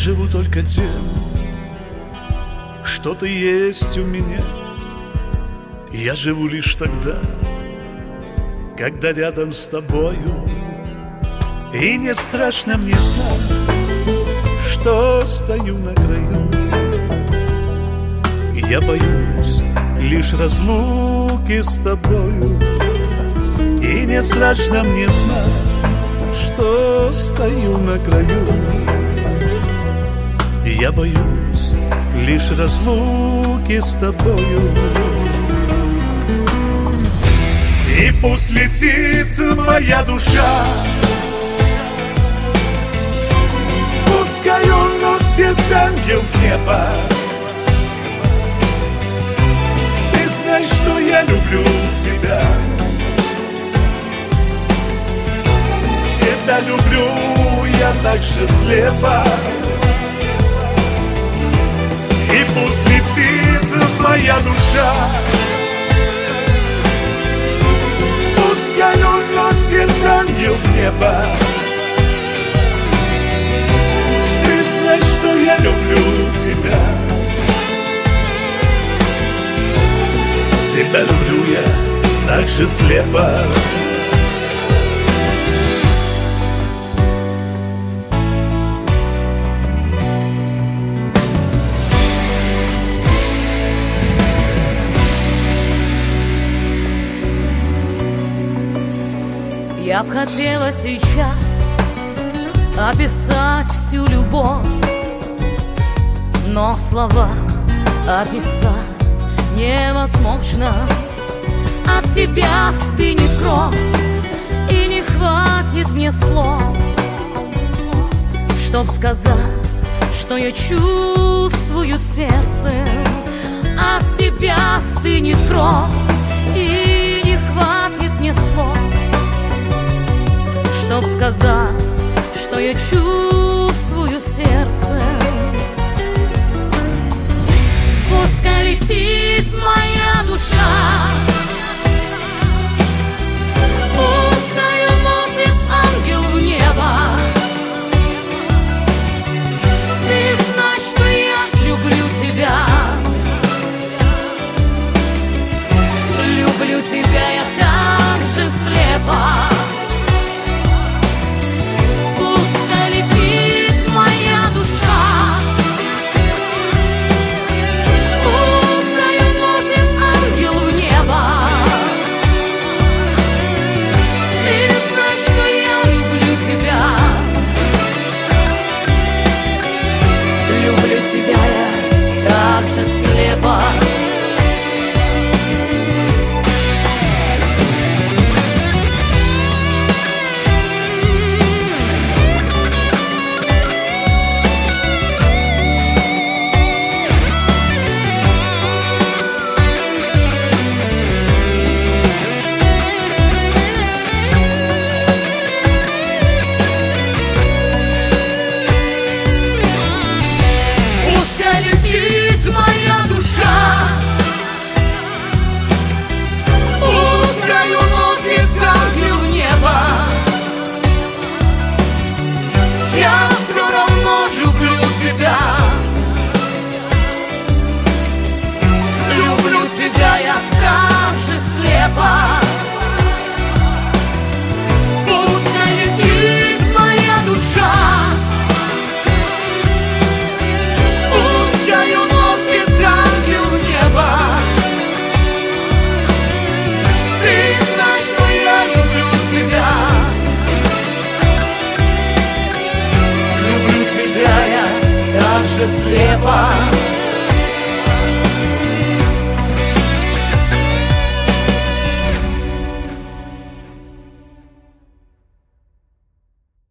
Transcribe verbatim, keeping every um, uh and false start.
живу только тем, что ты есть у меня. Я живу лишь тогда, когда рядом с тобою. И не страшно мне знать, что стою на краю. Я боюсь лишь разлуки с тобою. И не страшно мне знать, что стою на краю. Я боюсь лишь разлуки с тобою. И пусть летит моя душа, пускай уносит ангел в небо. Ты знаешь, что я люблю тебя. Тебя люблю я так же слепо. И пусть летит моя душа, пускай уносит ангел в небо. Ты знаешь, что я люблю тебя. Тебя люблю я так же слепо. Я б хотела сейчас описать всю любовь, но слова описать невозможно. От тебя стынет кровь, и не хватит мне слов, чтоб сказать, что я чувствую сердцем. От тебя стынет кровь, и не хватит мне слов, чтоб сказать, что я чувствую сердцем. Пускай летит моя душа, пускай уносит ангел в небо. Ты знаешь, что я люблю тебя. Люблю тебя я так же слепо. Люблю тебя я так же слепо.